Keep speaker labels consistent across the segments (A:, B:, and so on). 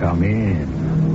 A: Come in.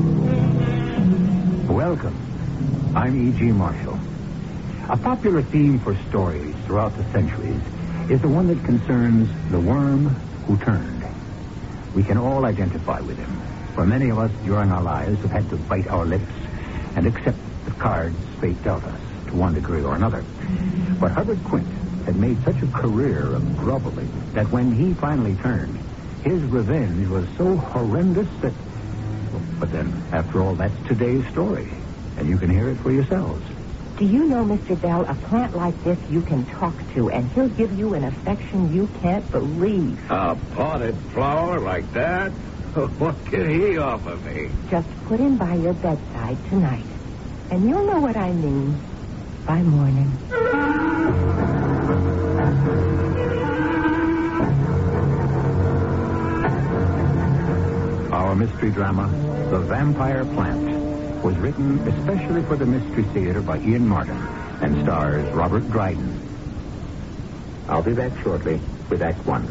A: Welcome. I'm E.G. Marshall. A popular theme for stories throughout the centuries is the one that concerns the worm who turned. We can all identify with him, for many of us during our lives have had to bite our lips and accept the cards fate dealt us to one degree or another. But Hubbard Quint had made such a career of groveling that when he finally turned, his revenge was so horrendous that... But then, after all, that's today's story, and you can hear it for yourselves.
B: Do you know, Mr. Bell, a plant like this you can talk to, and he'll give you an affection you can't believe.
C: A potted flower like that? What can he offer me?
B: Just put him by your bedside tonight, and you'll know what I mean by morning.
A: Our mystery drama, The Vampire Plant, was written especially for the Mystery Theater by Ian Martin and stars Robert Dryden. I'll be back shortly with Act One.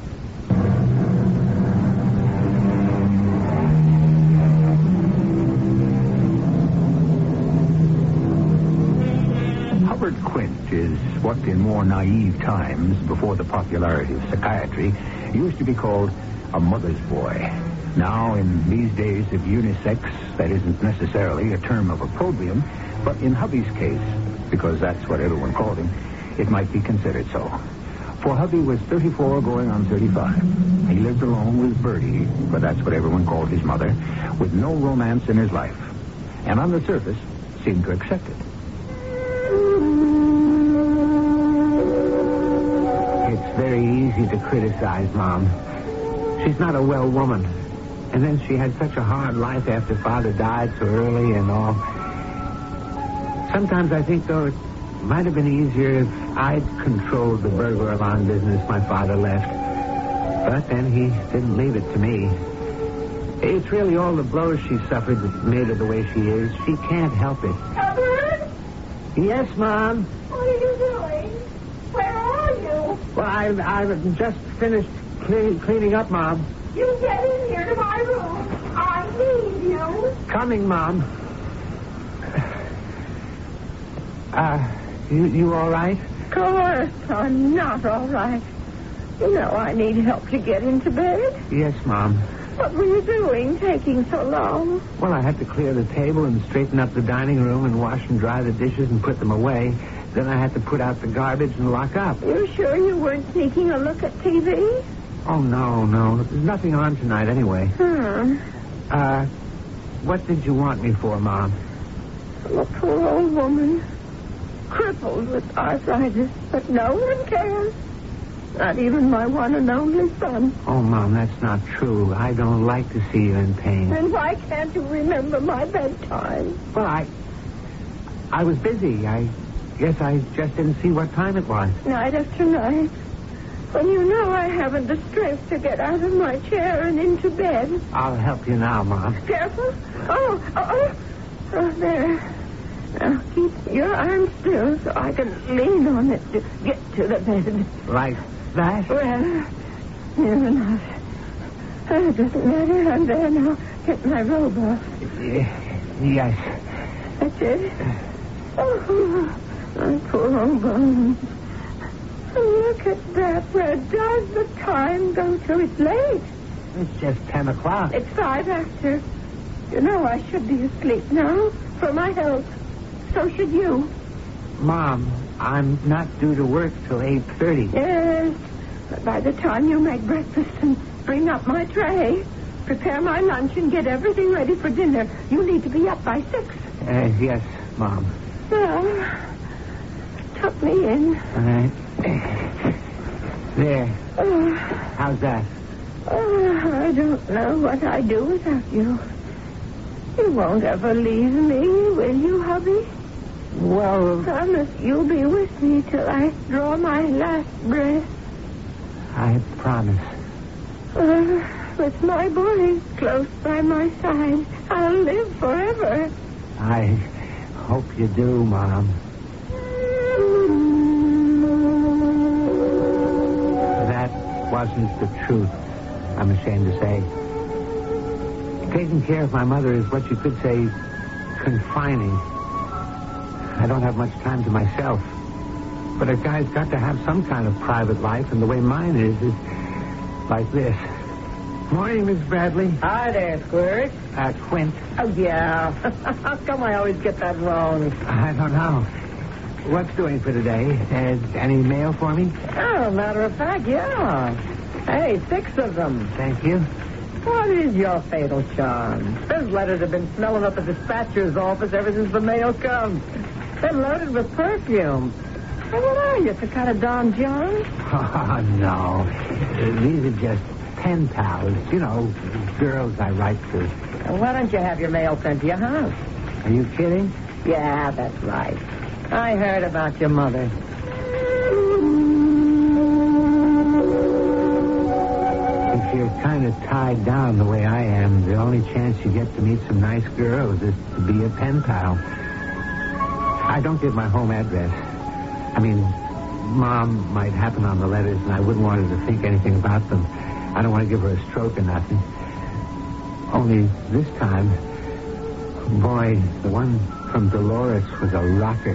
A: Hubbard Quint is what in more naive times, before the popularity of psychiatry, used to be called a mother's boy. Now, in these days of unisex, that isn't necessarily a term of opprobrium, but in Hubby's case, because that's what everyone called him, it might be considered so. For Hubby was 34 going on 35. He lived alone with Bertie, for that's what everyone called his mother, with no romance in his life. And on the surface, seemed to accept it.
D: It's very easy to criticize Mom. She's not a well woman. And then she had such a hard life after Father died so early and all. Sometimes I think, though, it might have been easier if I'd controlled the burglar alarm business my father left. But then he didn't leave it to me. It's really all the blows she suffered that made her the way she is. She can't help it.
E: Hubbard?
D: Yes, Mom?
E: What are you doing? Where are you?
D: Well, I've just finished cleaning up, Mom.
E: You get in here to my room. I need you.
D: Coming, Mom. You all right?
E: Of course, I'm not all right. You know I need help to get into bed.
D: Yes, Mom.
E: What were you doing, taking so long?
D: Well, I had to clear the table and straighten up the dining room and wash and dry the dishes and put them away. Then I had to put out the garbage and lock up.
E: You sure you weren't sneaking a look at TV?
D: Oh, no. There's nothing on tonight anyway. What did you want me for, Mom?
E: I'm a poor old woman, crippled with arthritis, but no one cares. Not even my one and only son.
D: Oh, Mom, that's not true. I don't like to see you in pain.
E: Then why can't you remember my bedtime?
D: Well, I was busy. I guess I just didn't see what time it was.
E: Night after night. When you know I haven't the strength to get out of my chair and into bed.
D: I'll help you now, Mom.
E: Careful. Oh, there. Now, keep your arm still so I can lean on it to get to the bed.
D: Like that?
E: Well, near enough. It doesn't matter. I'm there now. Get my robe off.
D: Yes.
E: That's it. Oh, my poor old bones. Look at that. Where does the time go to? It's late.
D: It's just 10 o'clock.
E: It's 5 after. You know I should be asleep now for my health. So should you.
D: Mom, I'm not due to work till 8:30.
E: Yes. But by the time you make breakfast and bring up my tray, prepare my lunch and get everything ready for dinner, you need to be up by 6.
D: Yes, Mom.
E: Well, tuck me in.
D: All right. There.
E: Oh,
D: How's that?
E: I don't know what I'd do without you. You won't ever leave me, will you, hubby?
D: Well,
E: Promise you'll be with me till I draw my last breath.
D: I promise.
E: With my boy close by my side, I'll live forever.
D: I hope you do, Mom. That wasn't the truth, I'm ashamed to say. Taking care of my mother is what you could say confining. I don't have much time to myself. But a guy's got to have some kind of private life, and the way mine is like this. Morning, Miss Bradley.
B: Hi there, Squirt.
D: Quint.
B: Oh, yeah. How come I always get that wrong?
D: I don't know. What's doing for today? Any mail for me?
B: Oh, matter of fact, yeah. Hey, 6 of them.
D: Thank you.
B: What is your fatal charm? Those letters have been smelling up the dispatcher's office ever since the mail comes. They're loaded with perfume. Hey, what are you, some kind of Don John?
D: Oh, no. These are just pen pals. You know, girls I write to.
B: Why don't you have your mail sent to your house?
D: Are you kidding?
B: Yeah, that's right. I heard about your mother.
D: If you're kind of tied down the way I am, the only chance you get to meet some nice girls is to be a pen pal. I don't give my home address. I mean, Mom might happen on the letters, and I wouldn't want her to think anything about them. I don't want to give her a stroke or nothing. Only this time, boy, the one from Dolores was a rocker.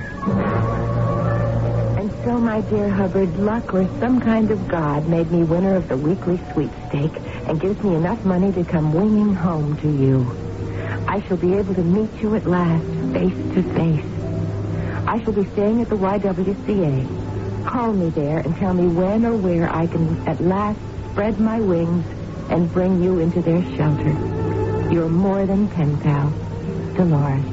B: And so, my dear Hubbard, luck or some kind of God made me winner of the weekly sweepstake and gives me enough money to come winging home to you. I shall be able to meet you at last, face to face. I shall be staying at the YWCA. Call me there and tell me when or where I can at last spread my wings and bring you into their shelter. Your more than pen pal, Dolores.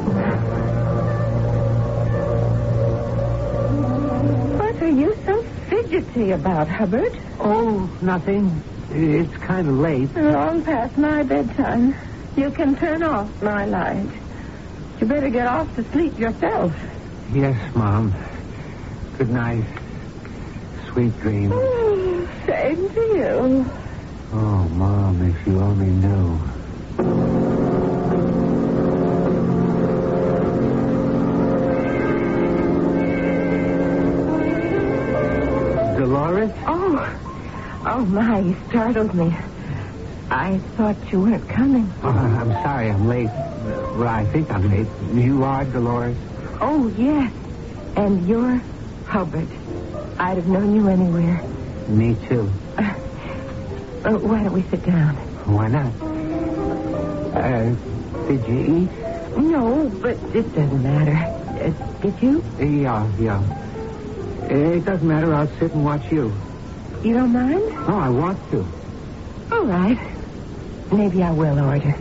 B: What are you so fidgety about, Hubbard?
D: Oh, nothing. It's kind of late.
E: Long past my bedtime. You can turn off my light. You better get off to sleep yourself.
D: Yes, Mom. Good night. Sweet dreams.
E: Oh, same to you.
D: Oh, Mom, if you only knew. Dolores?
B: Oh, my, you startled me. I thought you weren't coming.
D: Oh, I'm sorry I'm late. Well, I think I'm late. You are Dolores?
B: Oh, yes. And you're Hubbard. I'd have known you anywhere.
D: Me too.
B: Why don't we sit down?
D: Why not? Did you eat?
B: No, but it doesn't matter. Did you?
D: Yeah. It doesn't matter. I'll sit and watch you.
B: You don't mind?
D: Oh, I want to.
B: All right. Maybe I will order.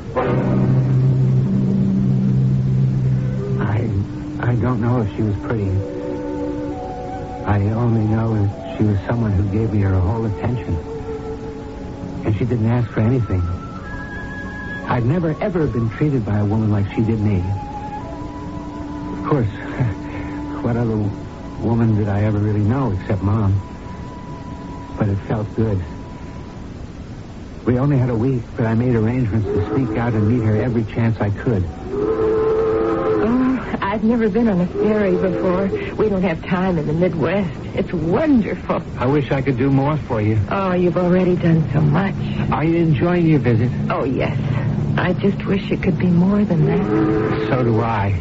D: I don't know if she was pretty. I only know that she was someone who gave me her whole attention. And she didn't ask for anything. I'd never, ever been treated by a woman like she did me. Of course, what other woman did I ever really know except Mom? But it felt good. We only had a week, but I made arrangements to sneak out and meet her every chance I could.
B: Oh, I've never been on a ferry before. We don't have time in the Midwest. It's wonderful.
D: I wish I could do more for you.
B: Oh, you've already done so much.
D: Are you enjoying your visit?
B: Oh, yes. I just wish it could be more than that.
D: So do I.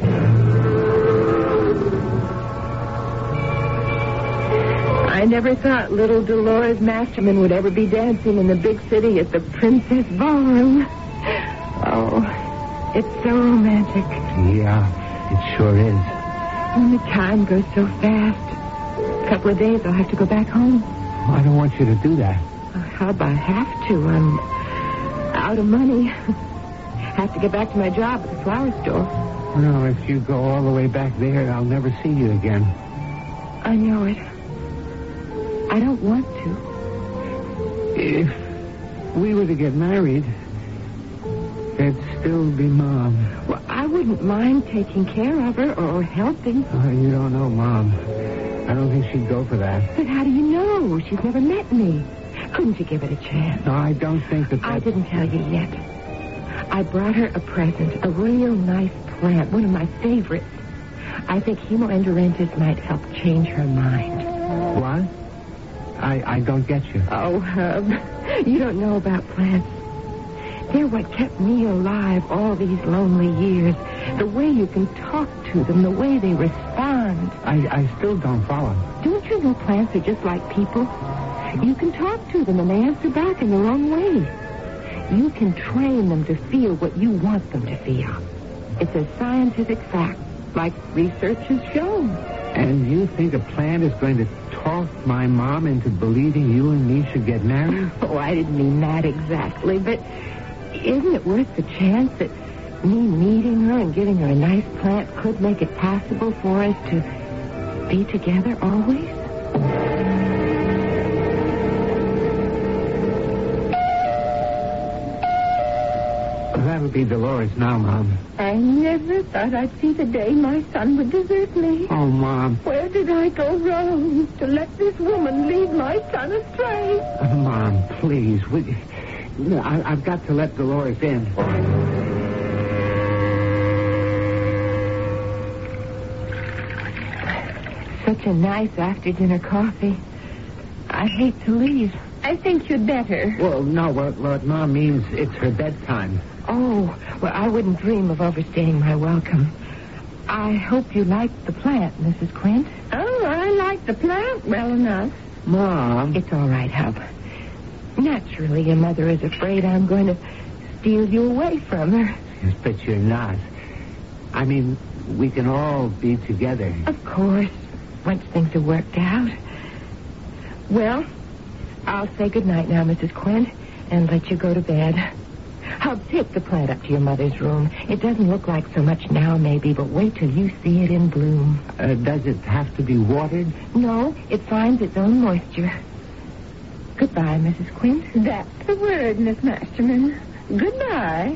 B: I never thought little Dolores Masterman would ever be dancing in the big city at the Princess Ballroom. Oh, it's so romantic.
D: Yeah, it sure is.
B: And the time goes so fast. A couple of days I'll have to go back home.
D: Well, I don't want you to do that.
B: Hub, I have to. I'm out of money. Have to get back to my job at the flower store.
D: Well, if you go all the way back there, I'll never see you again.
B: I know it. I don't want to.
D: If we were to get married, there'd still be Mom.
B: Well, I wouldn't mind taking care of her or helping.
D: You don't know Mom. I don't think she'd go for that.
B: But how do you know? She's never met me. Couldn't you give it a chance?
D: No, I don't think that
B: I didn't tell you yet. I brought her a present, a real nice plant, one of my favorites. I think hemoendorhyntis might help change her mind.
D: What? I don't get you.
B: Oh, Hub, you don't know about plants. They're what kept me alive all these lonely years. The way you can talk to them, the way they respond.
D: I still don't follow.
B: Don't you know plants are just like people? You can talk to them and they answer back in their own way. You can train them to feel what you want them to feel. It's a scientific fact, like research has shown.
D: And you think a plant is going to talk my mom into believing you and me should get married?
B: Oh, I didn't mean that exactly, but isn't it worth the chance that me meeting her and giving her a nice plant could make it possible for us to be together always?
D: That'll be Dolores now, Mom.
E: I never thought I'd see the day my son would desert me.
D: Oh, Mom.
E: Where did I go wrong to let this woman lead my son astray?
D: Mom, please. I've got to let Dolores in.
B: Such a nice after-dinner coffee. I hate to leave.
E: I think you'd better.
D: Well, no, what Mom means, it's her bedtime.
B: Oh, well, I wouldn't dream of overstaying my welcome. I hope you like the plant, Mrs. Quint.
E: Oh, I like the plant well enough.
D: Mom.
B: It's all right, Hub. Naturally, your mother is afraid I'm going to steal you away from her.
D: Yes, but you're not. I mean, we can all be together.
B: Of course, once things are worked out. Well, I'll say goodnight now, Mrs. Quint, and let you go to bed. I'll take the plant up to your mother's room. It doesn't look like so much now, maybe, but wait till you see it in bloom.
D: Does it have to be watered?
B: No, it finds its own moisture. Goodbye, Mrs. Quint.
E: That's the word, Miss Masterman. Goodbye.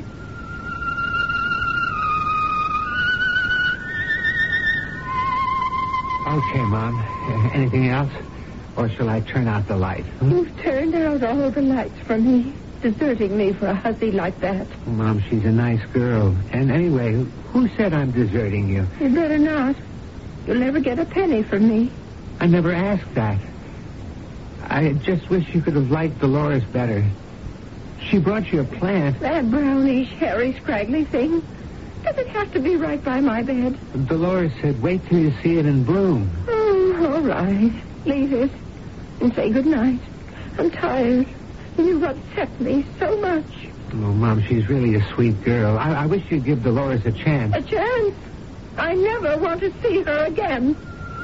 D: Okay, Mom. Anything else? Or shall I turn out the light?
E: You've turned out all the lights for me, deserting me for a hussy like that.
D: Mom, she's a nice girl. And anyway, who said I'm deserting you?
E: You better not. You'll never get a penny from me.
D: I never asked that. I just wish you could have liked Dolores better. She brought you a plant.
E: That brownish, hairy, scraggly thing. Does it have to be right by my bed?
D: Dolores said, wait till you see it in bloom.
E: Oh, all right. Leave it. And say goodnight. I'm tired. You've upset me so much.
D: Oh, Mom, she's really a sweet girl. I wish you'd give Dolores a chance.
E: A chance? I never want to see her again.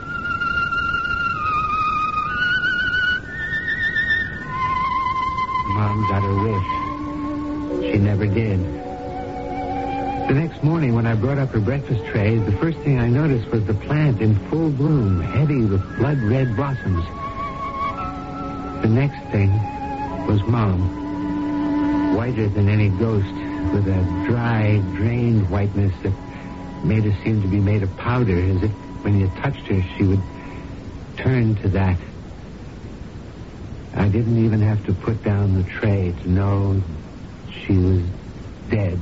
D: Mom got her wish. She never did. The next morning, when I brought up her breakfast tray, the first thing I noticed was the plant in full bloom, heavy with blood-red blossoms. The next thing was Mom, whiter than any ghost, with a dry, drained whiteness that made her seem to be made of powder, as if when you touched her, she would turn to that. I didn't even have to put down the tray to know she was dead.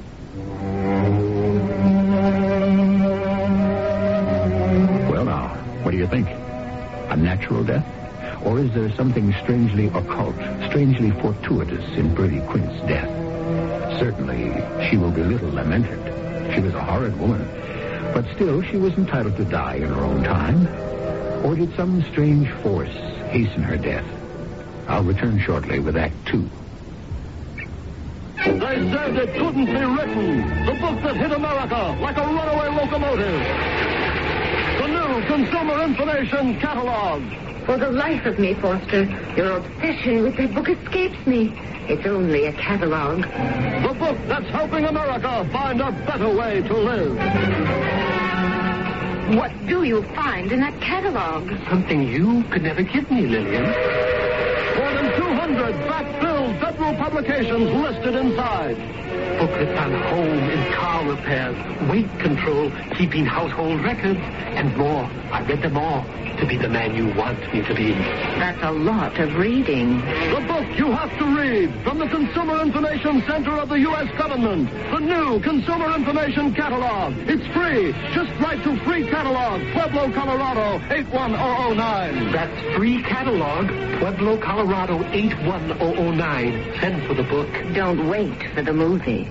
A: Well, now, what do you think? A natural death? Or is there something strangely occult, strangely fortuitous in Bertie Quint's death? Certainly, she will be little lamented. She was a horrid woman. But still, she was entitled to die in her own time. Or did some strange force hasten her death? I'll return shortly with Act 2.
C: They said it couldn't be written. The book that hit America like a runaway locomotive. The new Consumer Information Catalog.
B: For the life of me, Foster, your obsession with that book escapes me. It's only a catalog.
C: The book that's helping America find a better way to live.
B: What do you find in that catalog?
D: Something you could never give me, Lillian.
C: More than 200 fact-filled federal publications listed inside.
D: Booklets on home and car repairs, weight control, keeping household records, and more. I read them all to be the man you want me to be.
B: That's a lot of reading.
C: The book you have to read from the Consumer Information Center of the U.S. government. The new Consumer Information Catalog. It's free. Just write to Free Catalog, Pueblo, Colorado, 81009.
D: That's Free Catalog, Pueblo, Colorado, 81009.
F: Send for the book.
B: Don't wait for the movie.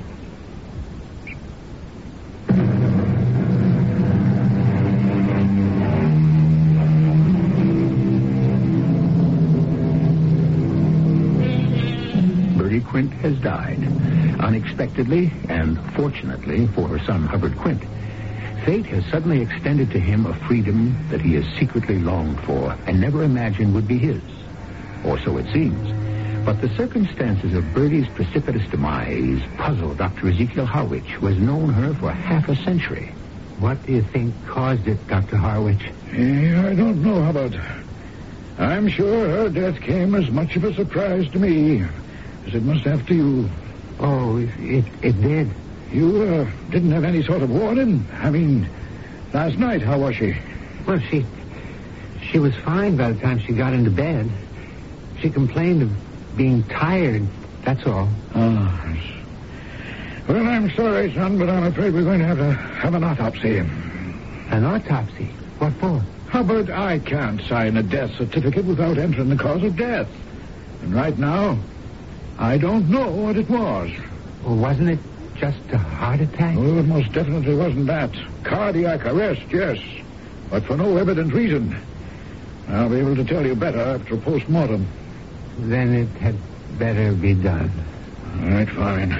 A: Bertie Quint has died, unexpectedly and fortunately for her son Hubbard Quint. Fate has suddenly extended to him a freedom that he has secretly longed for and never imagined would be his. Or so it seems. But the circumstances of Bertie's precipitous demise puzzle Dr. Ezekiel Harwich, who has known her for half a century.
D: What do you think caused it, Dr. Harwich?
G: I don't know, Hubbard. I'm sure her death came as much of a surprise to me as it must have to you.
D: Oh, it did.
G: You didn't have any sort of warning? I mean, last night, how was she?
D: Well, she was fine by the time she got into bed. She complained of being tired, that's all.
G: Oh, yes. Well, I'm sorry, son, but I'm afraid we're going to have an autopsy.
D: An autopsy? What for?
G: Hubbard, I can't sign a death certificate without entering the cause of death. And right now, I don't know what it was.
D: Well, wasn't it just a heart attack?
G: Oh, it most definitely wasn't that. Cardiac arrest, yes. But for no evident reason. I'll be able to tell you better after a post-mortem.
D: Then it had better be done.
G: All right, fine.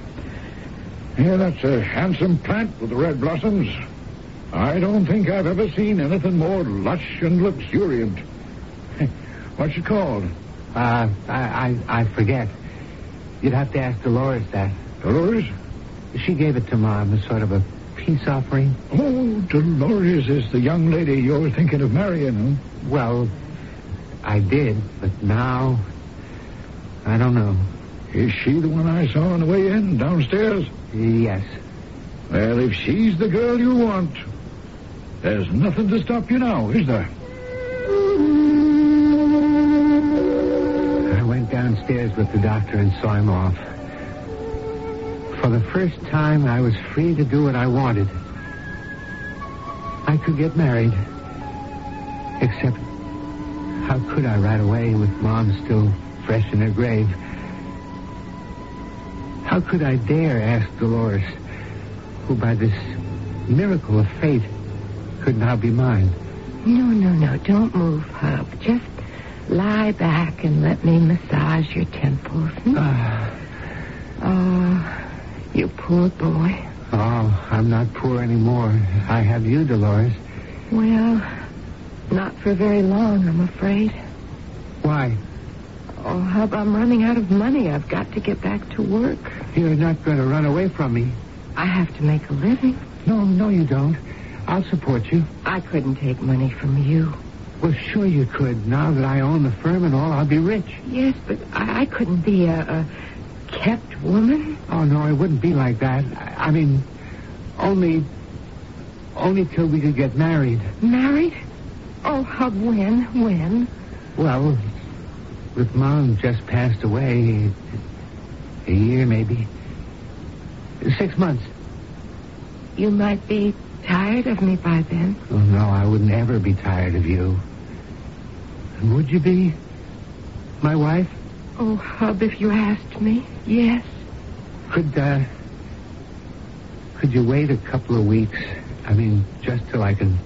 G: Yeah, that's a handsome plant with the red blossoms. I don't think I've ever seen anything more lush and luxuriant. What's it called?
D: I forget. You'd have to ask Dolores that.
G: Dolores?
D: She gave it to Mom as sort of a peace offering.
G: Oh, Dolores is the young lady you're thinking of marrying, huh?
D: Well, I did, but now, I don't know.
G: Is she the one I saw on the way in, downstairs?
D: Yes.
G: Well, if she's the girl you want, there's nothing to stop you now, is there?
D: I went downstairs with the doctor and saw him off. For the first time, I was free to do what I wanted. I could get married. Except, how could I right away with Mom still fresh in her grave? How could I dare ask Dolores, who by this miracle of fate could now be mine?
B: No, don't move, Hub. Just lie back and let me massage your temples. Oh, you poor boy.
D: Oh, I'm not poor anymore. I have you, Dolores.
B: Well, not for very long, I'm afraid.
D: Why?
B: Oh, Hub, I'm running out of money. I've got to get back to work.
D: You're not going to run away from me.
B: I have to make a living.
D: No, you don't. I'll support you.
B: I couldn't take money from you.
D: Well, sure you could. Now that I own the firm and all, I'll be rich.
B: Yes, but I couldn't be a kept woman.
D: Oh, no, it wouldn't be like that. I mean, only till we could get married.
B: Married? Oh, Hub, when?
D: Well, with Mom just passed away, a year maybe. 6 months.
B: You might be tired of me by then.
D: Oh, no, I wouldn't ever be tired of you. And would you be my wife?
B: Oh, Hub, if you asked me, yes.
D: Could you wait a couple of weeks? I mean, just till I can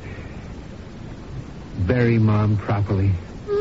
D: bury Mom properly.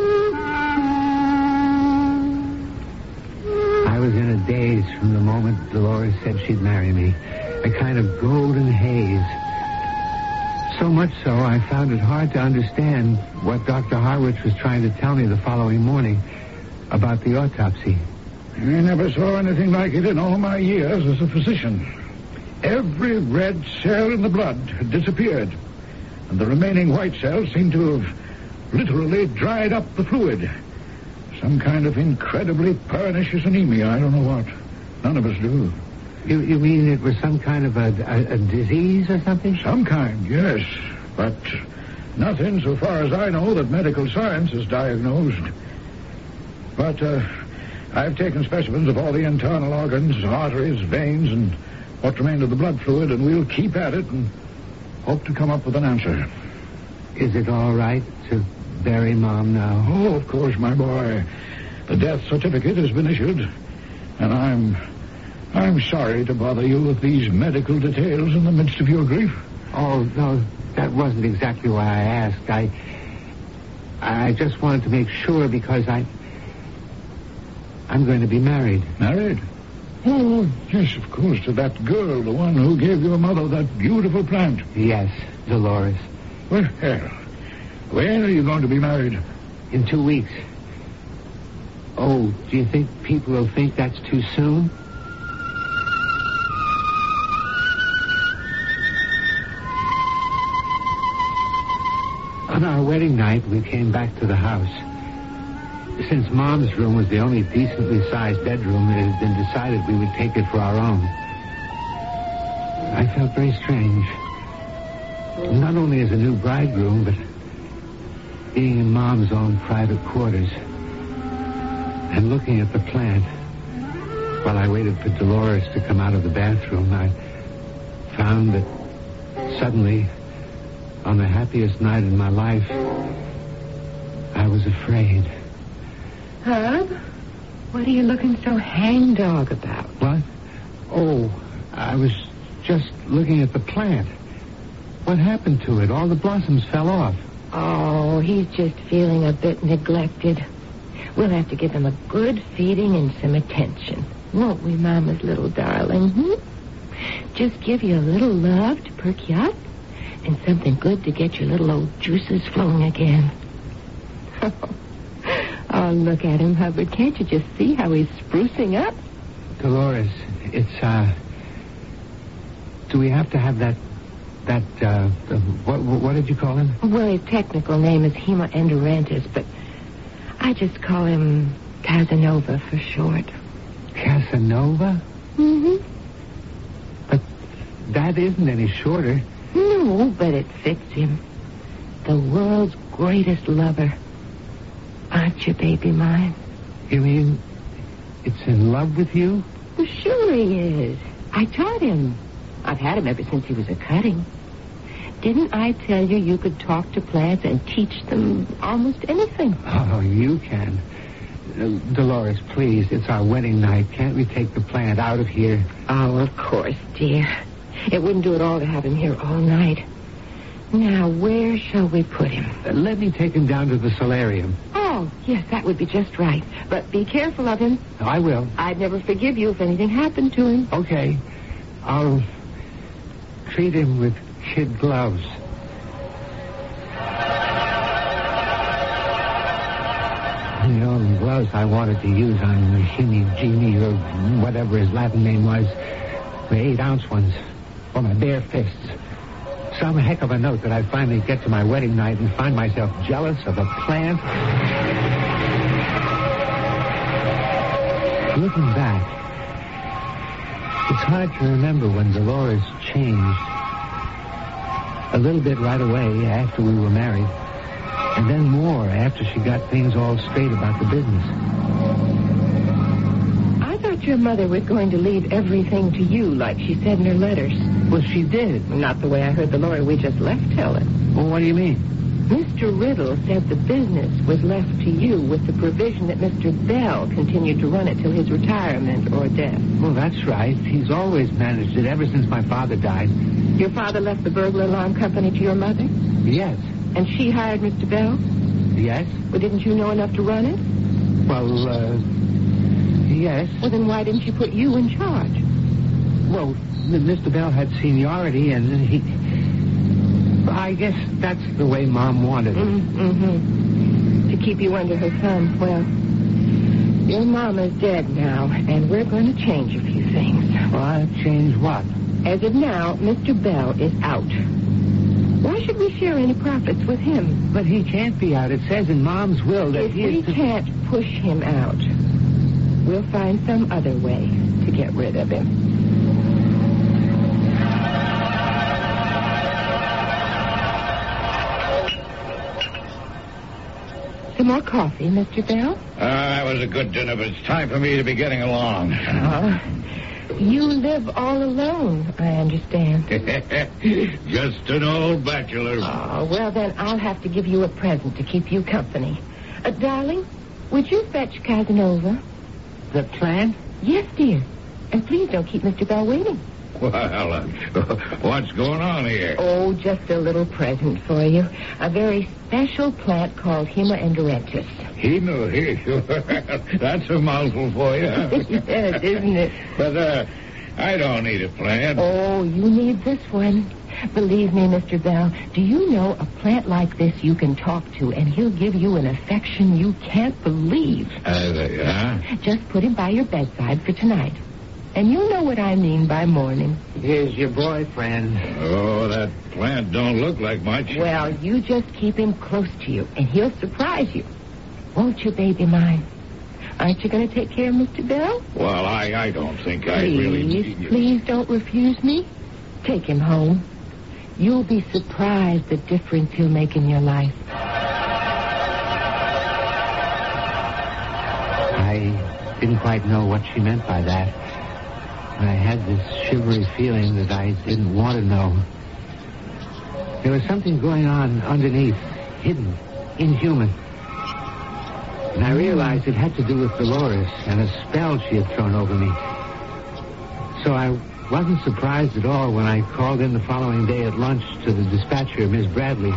D: I was in a daze from the moment Dolores said she'd marry me. A kind of golden haze. So much so, I found it hard to understand what Dr. Harwich was trying to tell me the following morning about the autopsy.
G: I never saw anything like it in all my years as a physician. Every red cell in the blood had disappeared, and the remaining white cells seemed to have literally dried up the fluid. Some kind of incredibly pernicious anemia, I don't know what. None of us do.
D: You mean it was some kind of a disease or something?
G: Some kind, yes. But nothing, so far as I know, that medical science has diagnosed. But I've taken specimens of all the internal organs, arteries, veins, and what remained of the blood fluid, and we'll keep at it and hope to come up with an answer.
D: Is it all right to bury Mom now?
G: Oh, of course, my boy. The death certificate has been issued. And I'm sorry to bother you with these medical details in the midst of your grief.
D: Oh, no, that wasn't exactly why I asked. I just wanted to make sure because I'm going to be married.
G: Married? Oh, yes, of course, to that girl, the one who gave your mother that beautiful plant.
D: Yes, Dolores.
G: Well, when are you going to be married?
D: In 2 weeks. Oh, do you think people will think that's too soon? On our wedding night, we came back to the house. Since Mom's room was the only decently sized bedroom, it had been decided we would take it for our own. I felt very strange. Not only as a new bridegroom, but being in Mom's own private quarters and looking at the plant while I waited for Dolores to come out of the bathroom. I found that suddenly, on the happiest night in my life, I was afraid.
B: Hub, what are you looking so hangdog about?
D: What? Oh, I was just looking at the plant. What happened to it? All the blossoms fell off.
B: Oh, he's just feeling a bit neglected. We'll have to give him a good feeding and some attention. Won't we, Mama's little darling? Just give you a little love to perk you up and something good to get your little old juices flowing again. Oh, look at him, Hubbard. Can't you just see how he's sprucing up?
D: Dolores, it's, do we have to have that, what did you call him?
B: Well, his technical name is Hema Endorantis, but I just call him Casanova for short.
D: Casanova?
B: Mm-hmm.
D: But that isn't any shorter.
B: No, but it fits him. The world's greatest lover. Aren't you, baby mine?
D: You mean it's in love with you?
B: Well, sure he is. I taught him. I've had him ever since he was a cutting. Didn't I tell you you could talk to plants and teach them almost anything?
D: Oh, you can. Dolores, please, it's our wedding night. Can't we take the plant out of here?
B: Oh, of course, dear. It wouldn't do at all to have him here all night. Now, where shall we put him?
D: Let me take him down to the solarium.
B: Oh, yes, that would be just right. But be careful of him.
D: Oh, I will.
B: I'd never forgive you if anything happened to him.
D: Okay. I'll treat him with kid gloves. You know, the gloves I wanted to use on the Genie or whatever his Latin name was, the 8-ounce ones, for my bare fists. Some heck of a note that I'd finally get to my wedding night and find myself jealous of a plant. Looking back, it's hard to remember when Dolores changed. A little bit right away after we were married, and then more after she got things all straight about the business.
B: I thought your mother was going to leave everything to you, like she said in her letters.
D: Well, she did.
B: Not the way I heard the lawyer we just left tell it.
D: Well, what do you mean?
B: Mr. Riddle said the business was left to you with the provision that Mr. Bell continued to run it till his retirement or death.
D: Well, that's right. He's always managed it ever since my father died.
B: Your father left the burglar alarm company to your mother?
D: Yes.
B: And she hired Mr. Bell?
D: Yes.
B: Well, didn't you know enough to run it?
D: Well, yes.
B: Well, then why didn't she put you in charge?
D: Well, Mr. Bell had seniority, and he... I guess that's the way Mom wanted it.
B: Mm-hmm. To keep you under her thumb. Well, your Mama's dead now, and we're going to change a few things.
D: Well, change what?
B: As of now, Mr. Bell is out. Why should we share any profits with him?
D: But he can't be out. It says in Mom's will that
B: if we can't push him out, we'll find some other way to get rid of him. Some more coffee, Mr. Bell?
G: That was a good dinner, but it's time for me to be getting along.
B: You live all alone, I understand.
G: Just an old bachelor.
B: Oh, well, then I'll have to give you a present to keep you company. Darling, would you fetch Casanova?
D: The plant?
B: Yes, dear. And please don't keep Mr. Bell waiting.
G: Well, what's going on here?
B: Oh, just a little present for you. A very special plant called Hemaendorentis.
G: That's a mouthful for you.
B: Yes, isn't it?
G: But, I don't need a plant.
B: Oh, you need this one. Believe me, Mr. Bell, do you know a plant like this you can talk to, and he'll give you an affection you can't believe. Just put him by your bedside for tonight. And you know what I mean by morning.
D: Here's your boyfriend.
G: Oh, that plant don't look like much.
B: Well, you just keep him close to you, and he'll surprise you. Won't you, baby mine? Aren't you going to take care of Mr. Bell?
G: Well, I don't think I
B: Please,
G: really...
B: please don't refuse me. Take him home. You'll be surprised the difference he'll make in your life.
D: I didn't quite know what she meant by that. I had this shivery feeling that I didn't want to know. There was something going on underneath, hidden, inhuman. And I realized it had to do with Dolores and a spell she had thrown over me. So I wasn't surprised at all when I called in the following day at lunch to the dispatcher, Miss Bradley.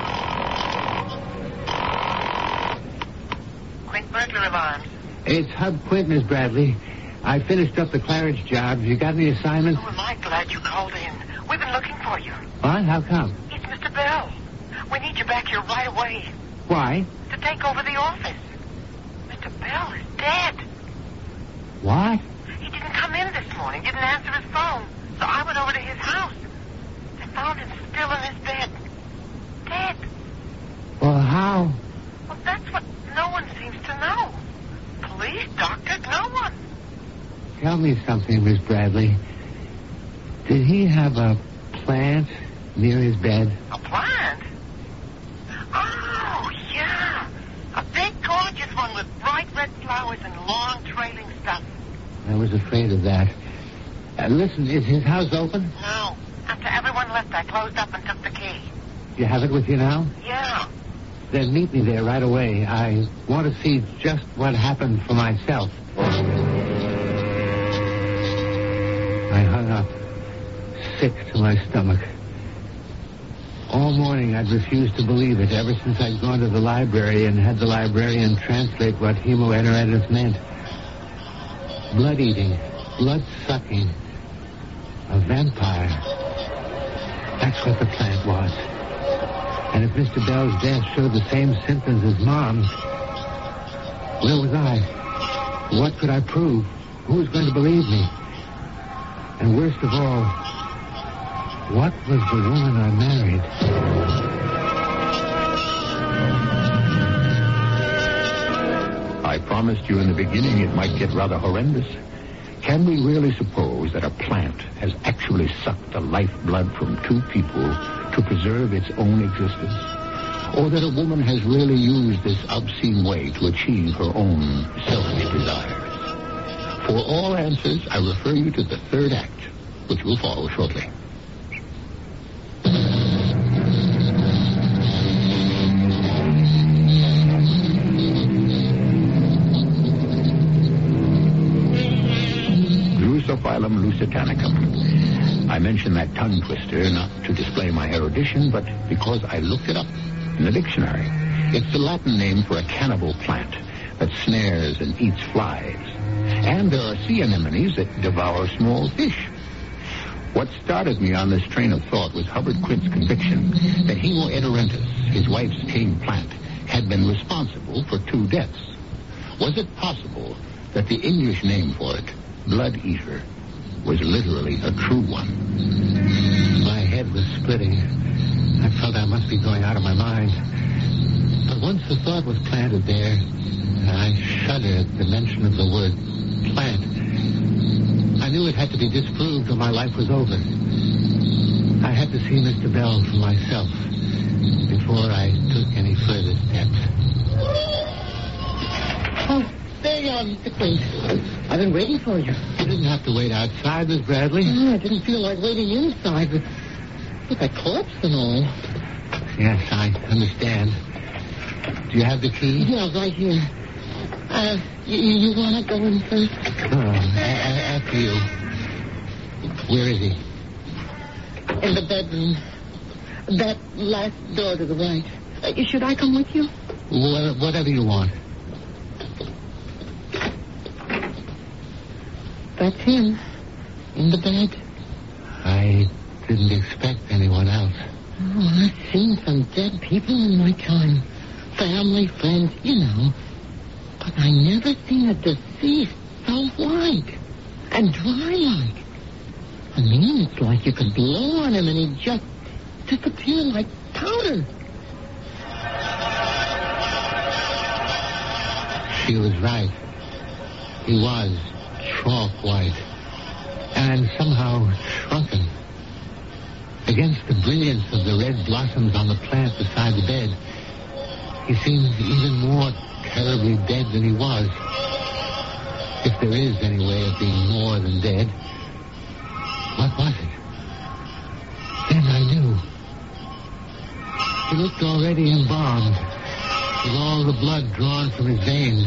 F: Quick burglar alarms.
D: It's Hub Quint, Miss Bradley. I finished up the Claridge job. You got any assignments?
F: Oh, am I glad you called in. We've been looking for you.
D: What? How come?
F: It's Mr. Bell. We need you back here right away
D: Why?
F: to take over the office. Mr. Bell is dead.
D: What?
F: He didn't come in this morning, didn't answer his phone. So I went over to his house. I found him still in his bed. Dead.
D: Well, how?
F: Well, that's what no one seems to know. Police, doctors, no one.
D: Tell me something, Miss Bradley. Did he have a plant near his bed?
F: A plant? Oh, yeah. A big, gorgeous one with bright red flowers and long trailing stuff.
D: I was afraid of that. Listen, is his house open?
F: No. After everyone left, I closed up and took the key.
D: You have it with you now?
F: Yeah.
D: Then meet me there right away. I want to see just what happened for myself. I hung up, sick to my stomach. All morning I'd refused to believe it, ever since I'd gone to the library and had the librarian translate what Hemaendorentis meant. Blood-eating, blood-sucking, a vampire. That's what the plant was. And if Mr. Bell's death showed the same symptoms as Mom's, where was I? What could I prove? Who was going to believe me? And worst of all, what was the woman I married?
A: I promised you in the beginning it might get rather horrendous. Can we really suppose that a plant has actually sucked the lifeblood from two people to preserve its own existence? Or that a woman has really used this obscene way to achieve her own selfish desires? For all answers, I refer you to the third act, which will follow shortly. Drusophyllum lusitanicum. I mention that tongue twister not to display my erudition, but because I looked it up in the dictionary. It's the Latin name for a cannibal plant that snares and eats flies. And there are sea anemones that devour small fish. What started me on this train of thought was Hubbard Quint's conviction that Hemaendorentis, his wife's tame plant, had been responsible for 2 deaths. Was it possible that the English name for it, blood eater, was literally a true one?
D: My head was splitting. I felt I must be going out of my mind. But once the thought was planted there, I shuddered at the mention of the word plant. I knew it had to be disproved or my life was over. I had to see Mr. Bell for myself before I took any further steps.
B: Oh, there you are, Mr. Quint. I've been waiting for you.
D: You didn't have to wait outside, Miss Bradley.
B: I didn't feel like waiting inside with that corpse and all.
D: Yes, I understand. Do you have the key?
B: Yeah, right here.
F: You want to go in first?
D: After you. Where is he?
F: In the bedroom. That last door to the right. Should I come with you?
D: Whatever you want.
F: That's him. In the bed.
D: I didn't expect anyone else.
F: Oh, I've seen some dead people in my time. Family, friends, you know. But I never seen a deceased so white and dry-like. I mean, it's like you could blow on him and he'd just disappear like powder.
D: She was right. He was chalk white and somehow shrunken. Against the brilliance of the red blossoms on the plant beside the bed, he seemed even more terribly dead than he was. If there is any way of being more than dead, what was it? Then I knew. He looked already embalmed, with all the blood drawn from his veins.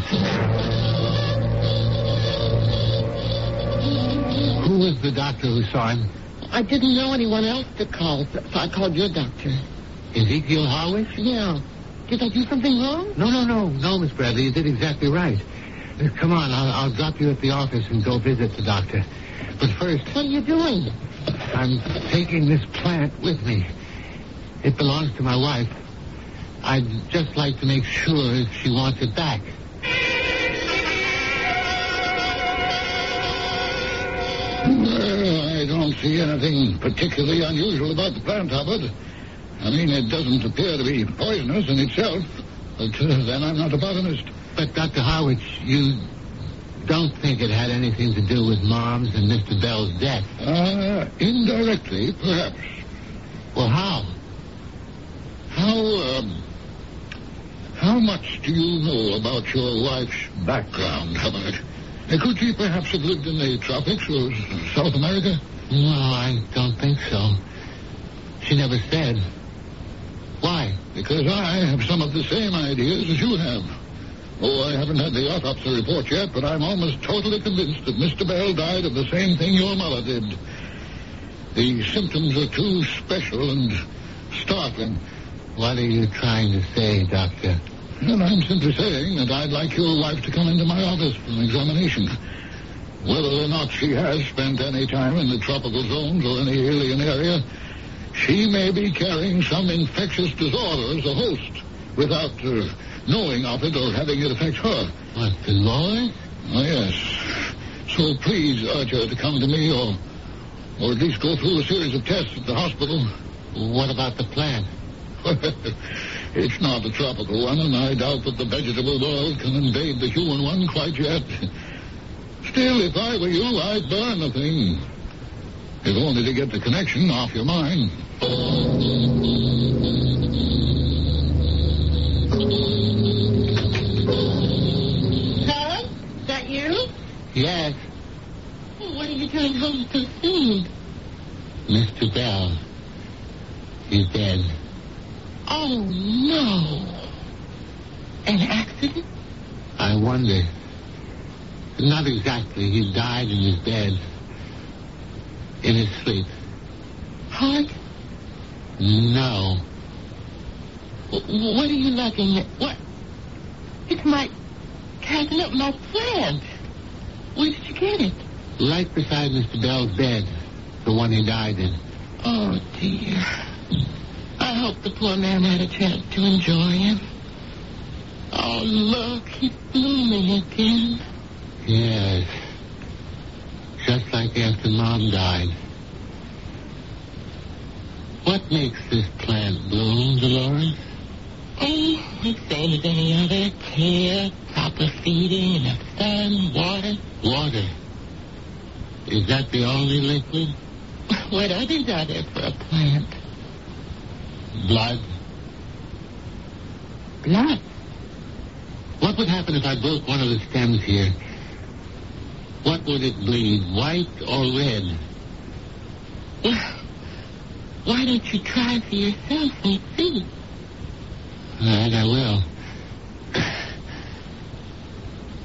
D: Who was the doctor who saw him?
F: I didn't know anyone else to call, so I called your doctor.
D: Ezekiel Harwich?
F: Yeah. Did I do something wrong?
D: No, Miss Bradley. You did exactly right. Come on, I'll drop you at the office and go visit the doctor. But first...
F: What are you doing?
D: I'm taking this plant with me. It belongs to my wife. I'd just like to make sure if she wants it back.
G: Well, I don't see anything particularly unusual about the plant, Hubbard. I mean, it doesn't appear to be poisonous in itself, but then I'm not a botanist.
D: But, Dr. Harwich, you don't think it had anything to do with Mom's and Mr. Bell's death?
G: Indirectly, perhaps.
D: Well, how?
G: How much do you know about your wife's background, Hubbard? Could she perhaps have lived in the tropics or South America?
D: No, I don't think so. She never said. Why?
G: Because I have some of the same ideas as you have. Oh, I haven't had the autopsy report yet, but I'm almost totally convinced that Mr. Bell died of the same thing your mother did. The symptoms are too special and startling.
D: What are you trying to say, Doctor?
G: And I'm simply saying that I'd like your wife to come into my office for an examination. Whether or not she has spent any time in the tropical zones or any alien area, she may be carrying some infectious disorder as a host without knowing of it or having it affect her.
D: What, the Lord?
G: Oh, yes. So please urge her to come to me or at least go through a series of tests at the hospital.
D: What about the plant?
G: It's not a tropical one, and I doubt that the vegetable world can invade the human one quite yet. Still, if I were you, I'd burn the thing. If only to get the connection off your mind.
F: Helen? Is that you?
D: Yes,
F: What are you doing home so soon?
D: Mr. Bell. He's dead.
F: Oh, no. An accident?
D: I wonder. Not exactly. He died in his bed. In his sleep.
F: Heart?
D: No.
F: What are you looking at? What? It's my... catnip, my plant. Where did you get it?
D: Right beside Mr. Bell's bed. The one he died in.
F: Oh, dear. I hope the poor man had a chance to enjoy it. Oh, look, he's blooming again.
D: Yes. Just like after Mom died. What makes this plant bloom, Dolores?
F: Oh, the same as any other. Care, proper feeding, enough sun, water.
D: Water. Is that the only liquid?
F: What others are there for a plant?
D: Blood.
F: Blood.
D: What would happen if I broke one of the stems here? What would it bleed, white or red?
F: Well, why don't you try for yourself and see?
D: All right, I will.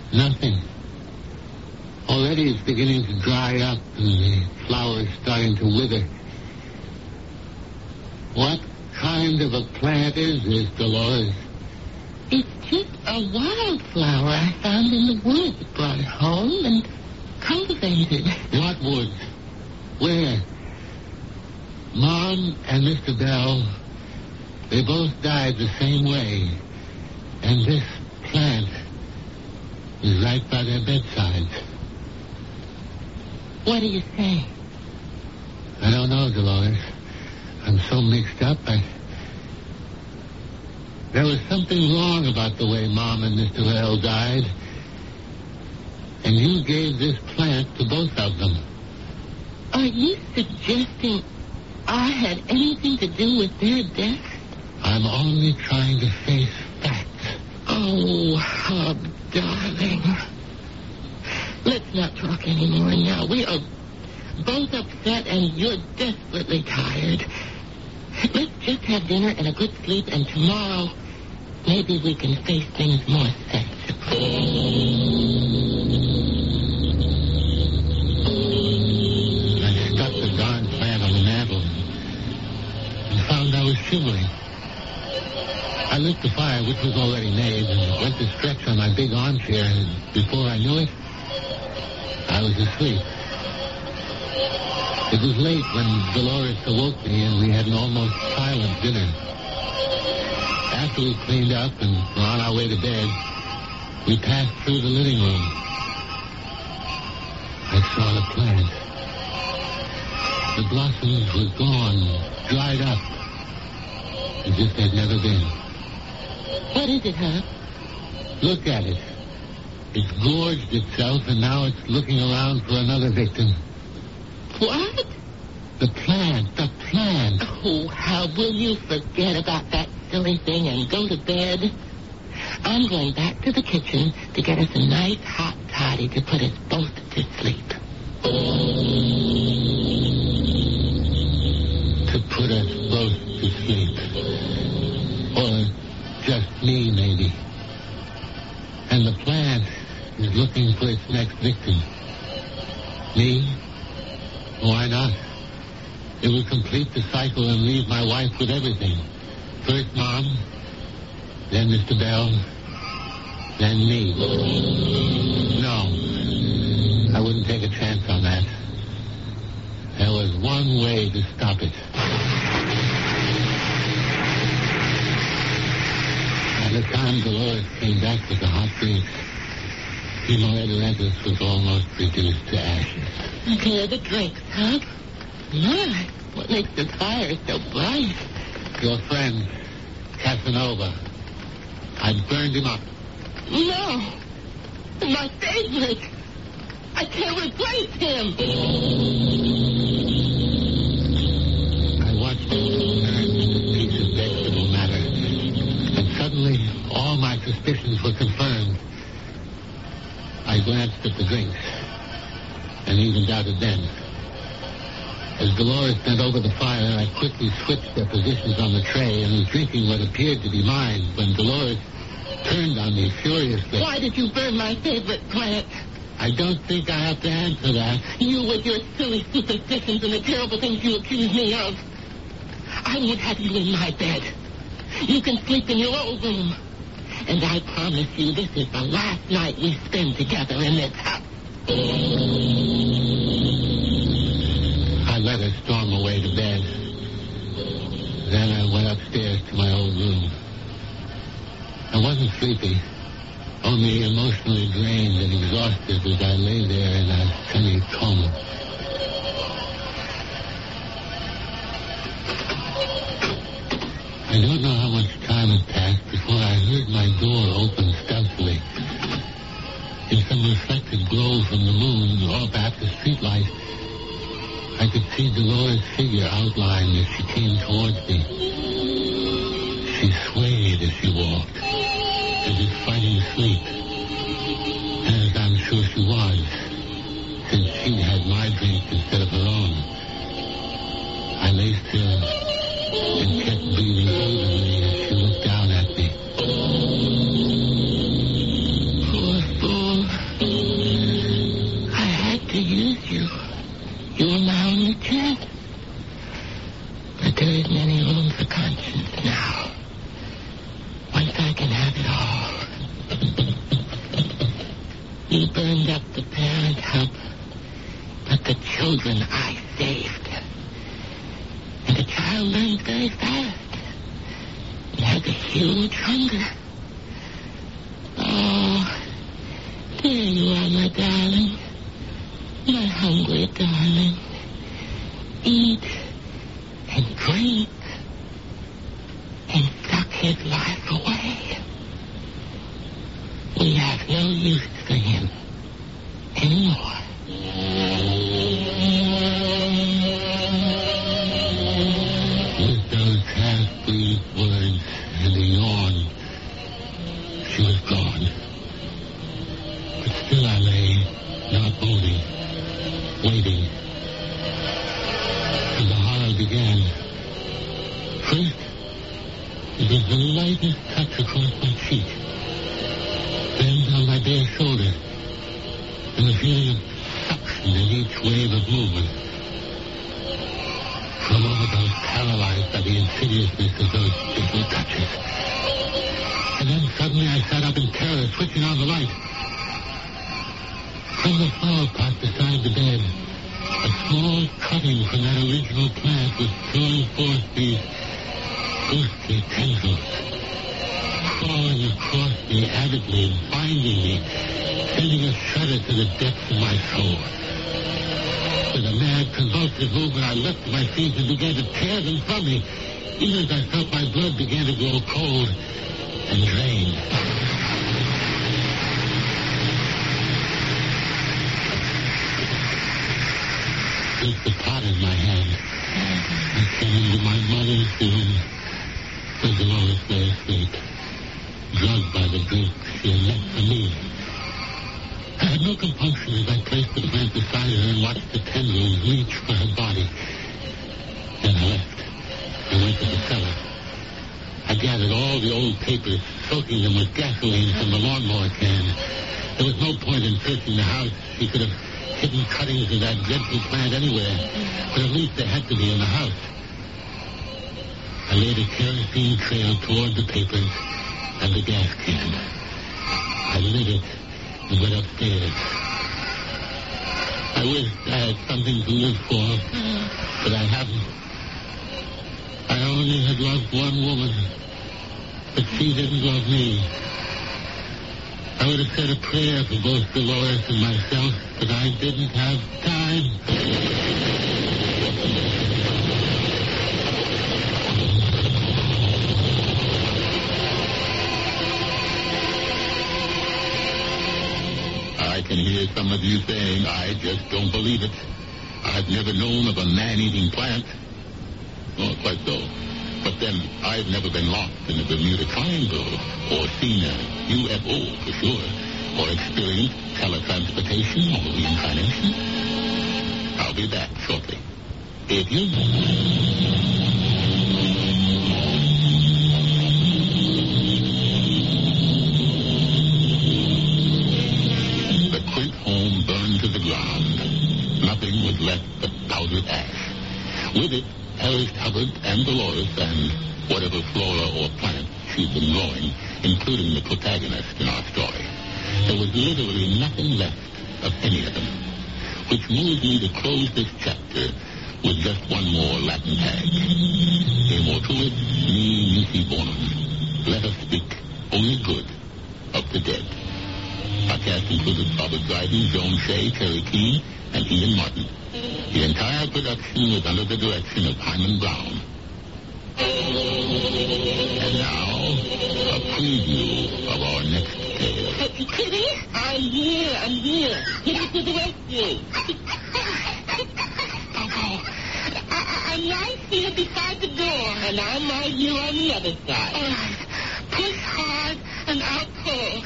F: Nothing. Already it's beginning to dry up and the flowers starting to wither. What kind of a plant is this, Dolores?
B: It's just a wildflower I found in the woods, brought home and cultivated.
F: What woods? Where? Mom and Mr. Bell, they both died the same way. And this plant is right by their bedsides.
B: What do you say?
F: I don't know, Dolores. I'm so mixed up. There was something wrong about the way Mom and Mr. Bell died. And you gave this plant to both of them.
B: Are you suggesting I had anything to do with their death?
F: I'm only trying to face facts.
B: Oh, Hub, darling. Let's not talk anymore now. We are both upset and you're desperately tired. Let's just have dinner and a good sleep, and tomorrow maybe we can face things more sensibly.
F: I stuck the darn plant on the mantel and found I was shivering. I lit the fire, which was already made, and went to stretch on my big armchair, and before I knew it, I was asleep. It was late when Dolores awoke me, and we had an almost silent dinner. After we cleaned up and were on our way to bed, we passed through the living room. I saw the plant. The blossoms were gone, dried up, as if they'd never been.
B: What is it, Hub?
F: Look at it. It's gorged itself, and now it's looking around for another victim.
B: What?
F: The plant.
B: Oh, Hub, will you forget about that silly thing and go to bed? I'm going back to the kitchen to get us a nice hot toddy to put us both to sleep.
F: To put us both to sleep. Or just me, maybe. And the plant is looking for its next victim. Me? Why not? It would complete the cycle and leave my wife with everything. First Mom, then Mr. Bell, then me. No, I wouldn't take a chance on that. There was one way to stop it. By the time Dolores came back with the hot drinks, Timo Ederitis was almost reduced to ashes.
B: Okay, the drinks, Hub. My, what makes the fire so bright?
F: Your friend, Casanova. I burned him up.
B: No, my favorite. I can't replace him.
F: I watched him turn into a piece of vegetable matter. And suddenly, all my suspicions were confirmed. I glanced at the drinks, and even doubted then. As Dolores bent over the fire, I quickly switched their positions on the tray and was drinking what appeared to be mine when Dolores turned on me furiously.
B: Why did you burn my favorite plant?
F: I don't think I have to answer that.
B: You with your silly superstitions and the terrible things you accuse me of. I won't have you in my bed. You can sleep in your old room. And I promise you this is the last night we spend together in this house.
F: I let her storm away to bed. Then I went upstairs to my old room. I wasn't sleepy, only emotionally drained and exhausted as I lay there in a semi-coma. I don't know how much time had passed before I heard my door open stealthily. In some reflected glow from the moon, or perhaps a streetlight, I could see Dolores' figure outlined as she came towards me. She swayed as she walked, as if fighting sleep. As I'm sure she was, since she had my drink instead of her own. I lay still and kept breathing evenly as she looked down at me.
B: Poor fool.
F: You are my only chance. But there isn't any room for conscience now. Once I can have it all. You burned up the parent hub, but the children I saved. And the child learned very fast. It has a huge hunger. Oh, there you are, my darling. My hungry darling. Eat and drink and suck his life away. We have no use for him anymore. With those half-breed words and a yawn, she was gone. But still I lay, not moving, waiting. And the horror began. First, it was the lightest touch across my cheek. Then on my bare shoulder, and the feeling of suction in each wave of movement. For a moment I was paralyzed by the insidiousness of those gentle touches. And then suddenly I sat up in terror, switching on the light. From the flower pot beside the bed, a small cutting from that original plant was throwing forth these ghostly tendrils, crawling across me avidly and binding me, sending a shudder to the depths of my soul. With a mad, convulsive movement, I leapt to my feet and began to tear them from me, even as I felt my blood began to grow cold and drained. With the pot in my hand, I came into my mother's room, where Dolores lay asleep, drugged by the drink she had left for me. I had no compunction as I placed the plant beside her and watched the tendrils reach for her body. Then I left and went to the cellar. I gathered all the old papers, soaking them with gasoline from the lawnmower can. There was no point in searching the house. She could have hidden cuttings of that dreadful plant anywhere, but at least they had to be in the house. I laid a kerosene trail toward the papers and the gas can. I lit it and went upstairs. I wished I had something to live for, but I haven't. I only had loved one woman, but she didn't love me. I would have said a prayer for both Dolores and myself, but I didn't have time. I can hear some of you saying, I just don't believe it. I've never known of a man-eating plant. Oh, quite so. But then I've never been lost in the Bermuda Triangle, or seen a UFO for sure, or experienced teletransportation or reincarnation. I'll be back shortly. If you... The Quint home burned to the ground. Nothing was left but powdered ash. With it, perished Hubbard and Dolores and whatever flora or plant she'd been growing, including the protagonist in our story. There was literally nothing left of any of them, which moves me to close this chapter with just one more Latin tag. Immortuit me nisi bonum. Let us speak only good of the dead. Our cast included Robert Dryden, Joan Shea, Terry Keane, and Ian Martin. The entire production was under the direction of Hyman Brown. And now, a preview of our next tale. Kitty, I'm here. Kitty to the rescue. I'm right here beside the door, and I'm right here on the other side. All right. Push hard, and I'll pull.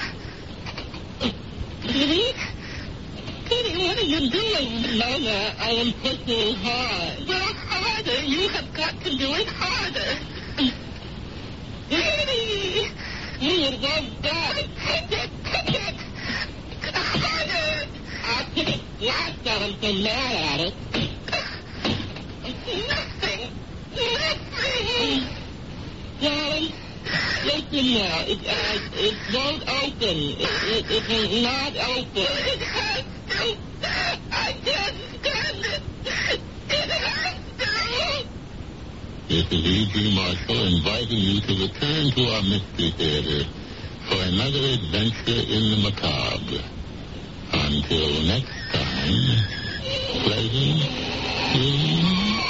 F: Kitty? Kitty, what are you doing? Mama, I am pushing hard. Well, harder. You have got to do it harder. Kitty! You won't die. Pick it. Harder! I'll pick it last time I'm so mad at it. Nothing. Darling, listen now. It won't open. It will not open. It has to. I can't stand it. It has to. This is E.G. Marshall inviting you to return to our Mystery Theater for another adventure in the macabre. Until next time, pleasant dreams.